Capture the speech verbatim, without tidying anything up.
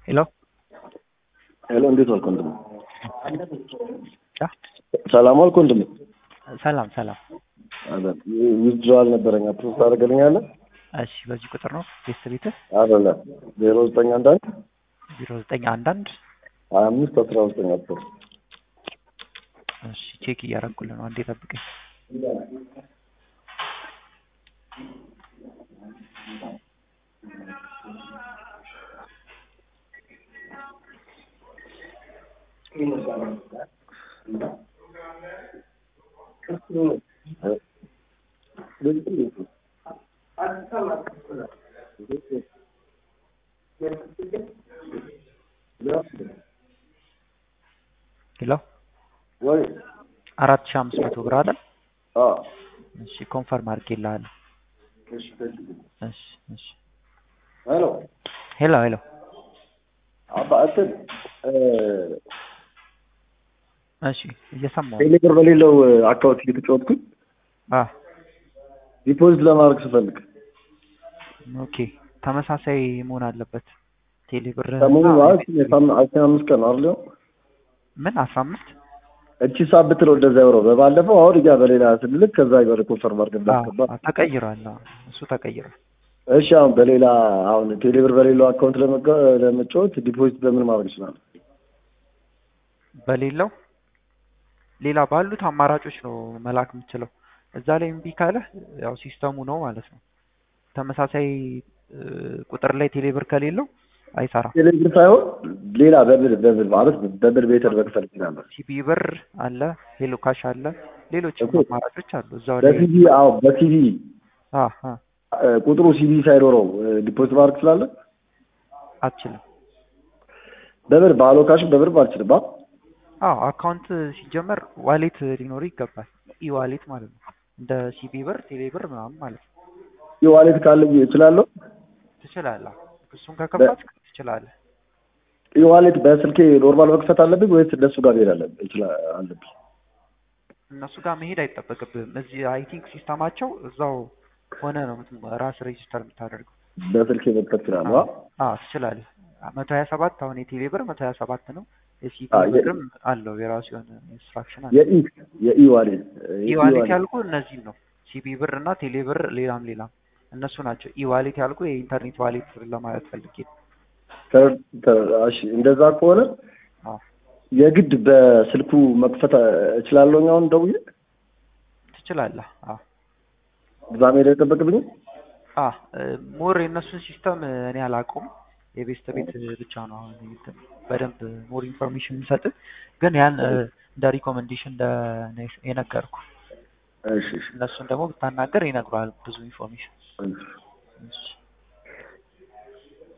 ሄሎ ሄሎ እንዴት ዋልክ ወንድሜ? ያ ሰላም ዋልክ ወንድሜ? ሰላም ሰላም። አለ ዊዝድሮዋል ነበረኝ አፕሮቭ ታደርግልኛለህ? እሺ በዚህ ቁጥር ነው ቤት ቤትህ? አይደለ ዜሮ ዘጠኝ አንድ አንድ ዜሮ ዘጠኝ አንድ አንድ ሀያ አምስት አስራ ዘጠኝ አስር እሺ ቼክ እያደረኩልህ ነው። አንዴ ጠብቀኝ። ሄሎ ወይ አራት ሺህ አምስት መቶ ብር አይደል? አ እሺ ኮንፈርም አድርጌልሃለሁ። እሺ እሺ እሺ ሄሎ ሄሎ ሄሎ አባ እንትን እሺ እየሰማሁ ነው። ቴሌብር በሌለው አካውንት እየተጫወትኩኝ አ ዲፖዚት ለማድረግ ስፈልግ ኦኬ ተመሳሳይ መሆን አለበት። ቴሌብር ሰሞኑ ማለት አስራ አምስት ቀን አይደል? ምን አስራ አምስት እቺ ሳብ ብትለው እንደዛ ይወረው በባለፈው አሁን ያ በሌላ ስልክ ከዛ ይወረ ኮንፈርም አድርገን ባስገባ ተቀይሯል። እሱ ተቀይሯል። እሺ አሁን በሌላ አሁን ቴሌብር በሌለው አካውንት ለመጫወት ዲፖዚት በምን ማድረግ ይችላል? በሌለው ሌላ ባሉት አማራጮች ነው መላክ የምችለው። እዛ ላይ እምቢ ካለ ያው ሲስተሙ ነው ማለት ነው። ተመሳሳይ ቁጥር ላይ ቴሌብር ከሌለው አይሰራም። ቴሌብር ሳይሆን ሌላ በብር በብር ማለት በብር ቤተር መክፈል ይችላል። ሲቢ ብር አለ፣ ሄሎ ካሽ አለ፣ ሌሎችም አማራጮች አሉ እዛው ላይ። በሲቪ አዎ በሲቪ አ አ ቁጥሩ ሲቪ ሳይኖረው ዲፖዚት ማድረግ ትችላለህ? አትችልም። በብር ባሎ ካሽ በብር አልችልም። አዎ አካውንት ሲጀመር ዋሌት ሊኖር ይገባል። ኢ ዋሌት ማለት ነው። እንደ ሲቢ ብር ቴሌ ብር ምናምን ማለት ነው። ኢ ዋሌት ካለ እችላለሁ? ትችላለህ። እሱን ከከፈትክ ትችላለህ። ኢ ዋሌት በስልኬ ኖርማል መክፈት አለብኝ ወይስ እነሱ ጋር መሄድ አለብኝ? ይችላል አለብኝ። እነሱ ጋር መሄድ አይጠበቅብህም። እዚህ አይ ቲንክ ሲስተማቸው እዛው ሆነ ነው ራስ ሬጅስተር የምታደርገው። በስልኬ መክፈት ይችላል? አዎ ትችላለህ። መቶ ሀያ ሰባት አሁን የቴሌ ብር መቶ ሀያ ሰባት ነው። የሲቢ ብርም አለው የራሱ የሆነ ኢንስትራክሽን አለ። የኢ የኢ ዋሌት ኢ ዋሌት ያልኩህ እነዚህ ነው። ሲቢ ብር እና ቴሌ ብር ሌላም ሌላም እነሱ ናቸው። ኢ ዋሌት ያልኩህ የኢንተርኔት ዋሌት ለማለት ፈልጌ ነው። እሺ እንደዛ ከሆነ አዎ የግድ በስልኩ መክፈት እችላለሁ። አሁን ደውዬ ትችላለህ። አዎ እዛ መሄድ አይጠበቅብኝም? አዎ ሞር የእነሱን ሲስተም እኔ አላውቀውም። የቤስት ቤት ብቻ ነው አሁን በደንብ ሞር ኢንፎርሜሽን የምሰጥህ፣ ግን ያን እንደ ሪኮመንዴሽን እንደ የነገርኩ። እሺ እሺ እነሱን ደግሞ ብታናገር ይነግሩሃል ብዙ ኢንፎርሜሽን። እሺ